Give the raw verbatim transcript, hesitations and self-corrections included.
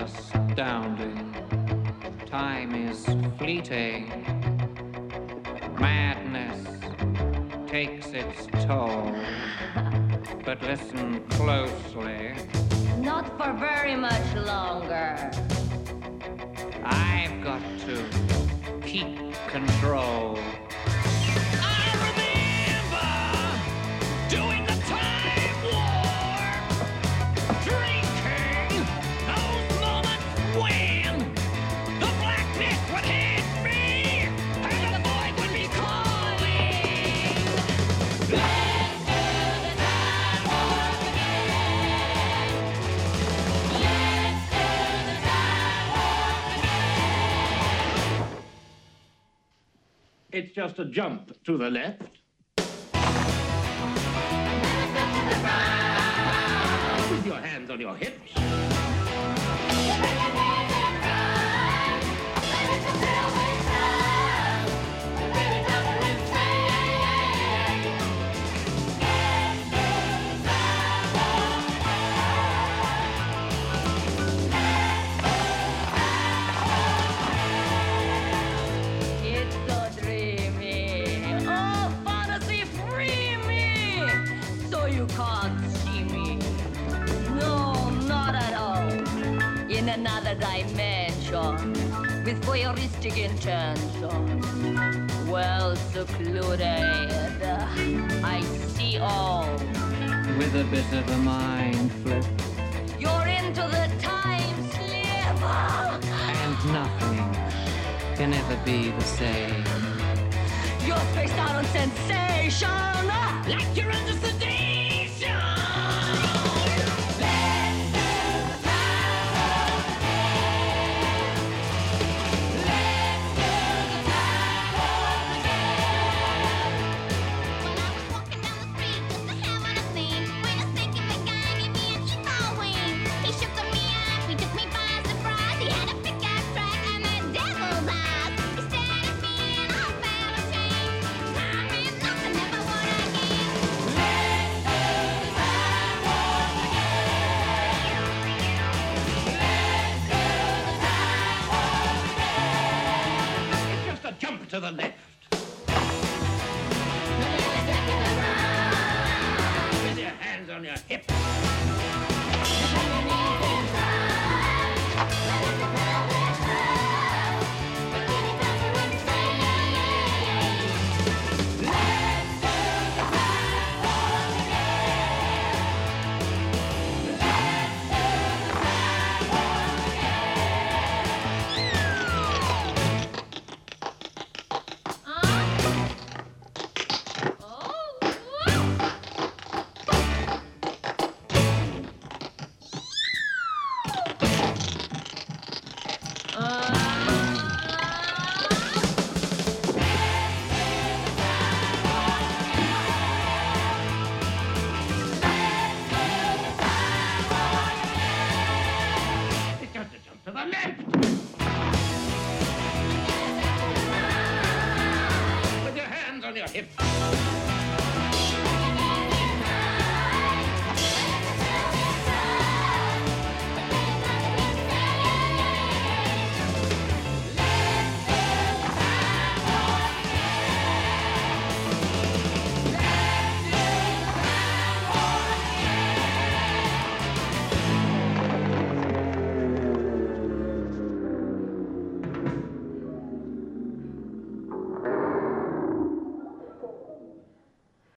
astounding. Time is fleeting. Madness takes its toll. But listen closely. Not for very much longer. I've got to keep control. I remember doing the time warp, drinking those moments when the blackness would hit me and the void would be calling. Let's do the time warp again. Let's do the time warp again. It's just a jump to the left. With your hands on your hips. It's so dreamy. Oh, fantasy free me. So you can't see me. No, not at all. In another dimension. With voyeuristic intention. Well secluded. I see all. With a bit of a mind flip. You're into the time sliver. And nothing can ever be the same. You're spaced out on sensation. Like you're under sedation. Let's do the time warp again. Let's do the time warp again. When I was walking down the street just to have what I seen, when a stinking big guy gave me an evil wing. He shook me up, he took me by surprise. He had a pickaxe track and that devil's eyes. He stared at me and I felt a change. Time is nothing, never what I give. Let's do the time warp again. Let's do the time warp again. It's just a jump to the left. With your hands on your hips. It's just a jump to the left. With your hands on your hips.